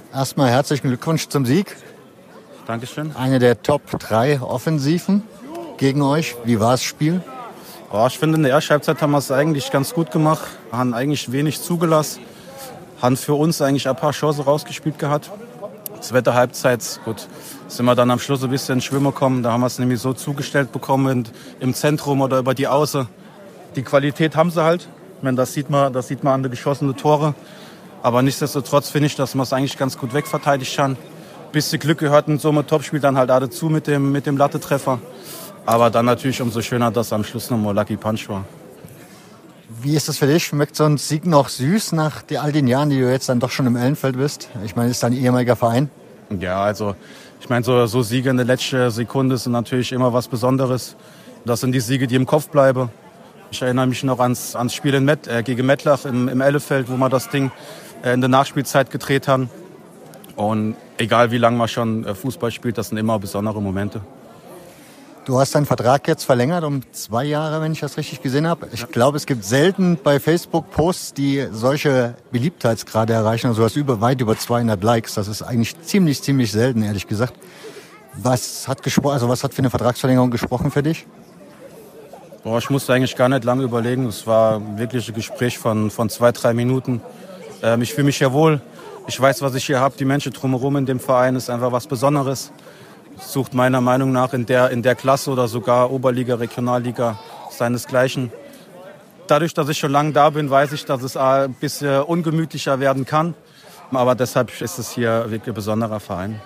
Erstmal herzlichen Glückwunsch zum Sieg. Dankeschön. Eine der Top 3 Offensiven gegen euch. Wie war das Spiel? Ich finde, in der ersten Halbzeit haben wir es eigentlich ganz gut gemacht. Haben eigentlich wenig zugelassen. Haben für uns eigentlich ein paar Chancen rausgespielt gehabt. Zweite Halbzeit, gut, sind wir dann am Schluss ein bisschen ins Schwimmen gekommen. Da haben wir es nämlich so zugestellt bekommen im Zentrum oder über die Außen. Die Qualität haben sie halt. Ich meine, das sieht man an den geschossenen Tore. Aber nichtsdestotrotz finde ich, dass wir es eigentlich ganz gut wegverteidigt haben. Bisschen Glück gehört in so einem Topspiel dann halt auch dazu mit dem Lattetreffer. Aber dann natürlich umso schöner, dass am Schluss nochmal Lucky Punch war. Wie ist das für dich? Schmeckt so ein Sieg noch süß nach all den Jahren, die du jetzt dann doch schon im Ellenfeld bist? Ich meine, ist dein ehemaliger Verein? Ja, also ich meine, so Siege in der letzten Sekunde sind natürlich immer was Besonderes. Das sind die Siege, die im Kopf bleiben. Ich erinnere mich noch ans Spiel gegen Mettlach im Ellenfeld, wo wir das Ding in der Nachspielzeit gedreht haben. Und egal wie lange man schon Fußball spielt, das sind immer besondere Momente. Du hast deinen Vertrag jetzt verlängert um 2 Jahre, wenn ich das richtig gesehen habe. Ich glaube, es gibt selten bei Facebook Posts, die solche Beliebtheitsgrade erreichen. Also du hast weit über 200 Likes. Das ist eigentlich ziemlich selten, ehrlich gesagt. Was hat für eine Vertragsverlängerung gesprochen für dich? Ich musste eigentlich gar nicht lange überlegen. Es war wirklich ein Gespräch von 2-3 Minuten. Ich fühle mich ja wohl. Ich weiß, was ich hier habe. Die Menschen drumherum in dem Verein ist einfach was Besonderes. Sucht meiner Meinung nach in der Klasse oder sogar Oberliga, Regionalliga seinesgleichen. Dadurch, dass ich schon lange da bin, weiß ich, dass es ein bisschen ungemütlicher werden kann. Aber deshalb ist es hier wirklich ein besonderer Verein.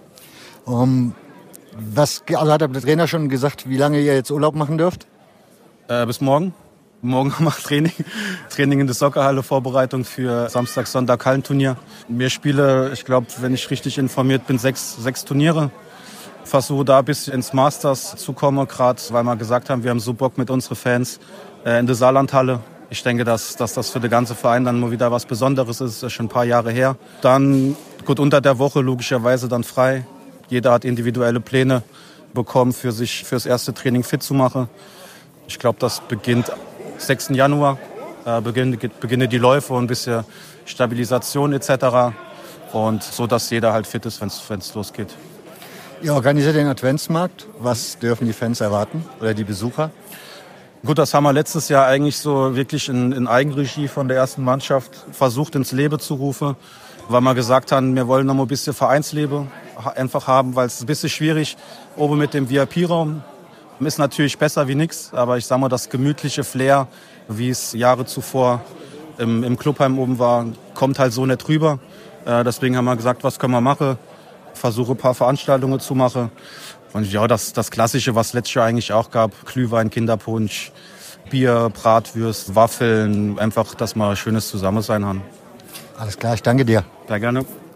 Hat der Trainer schon gesagt, wie lange ihr jetzt Urlaub machen dürft? Bis morgen. Morgen haben wir Training in der Soccerhalle, Vorbereitung für Samstag, Sonntag Hallenturnier. Wir spielen, ich glaube, wenn ich richtig informiert bin, 6 Turniere. Versuche da bis ins Masters zu kommen, gerade weil wir gesagt haben, wir haben so Bock mit unseren Fans in der Saarlandhalle. Ich denke, dass das für den ganzen Verein dann mal wieder was Besonderes ist. Das ist schon ein paar Jahre her. Dann, gut, unter der Woche logischerweise dann frei. Jeder hat individuelle Pläne bekommen, fürs erste Training fit zu machen. Ich glaube, das beginnt 6. Januar. Beginnen die Läufe und ein bisschen Stabilisation etc. Und so, dass jeder halt fit ist, wenn es losgeht. Ihr organisiert den Adventsmarkt. Was dürfen die Fans erwarten oder die Besucher? Gut, das haben wir letztes Jahr eigentlich so wirklich in Eigenregie von der ersten Mannschaft versucht ins Leben zu rufen, weil wir gesagt haben, wir wollen noch mal ein bisschen Vereinsleben einfach haben, weil es ist ein bisschen schwierig oben mit dem VIP-Raum. Ist natürlich besser wie nichts, aber ich sag mal, das gemütliche Flair, wie es Jahre zuvor im Clubheim oben war, kommt halt so nicht rüber. Deswegen haben wir gesagt, was können wir machen? Versuche ein paar Veranstaltungen zu machen. Und ja, das Klassische, was letztes Jahr eigentlich auch gab, Glühwein, Kinderpunsch, Bier, Bratwürst, Waffeln, einfach, dass wir Schönes Zusammensein haben. Alles klar, ich danke dir. Sehr gerne.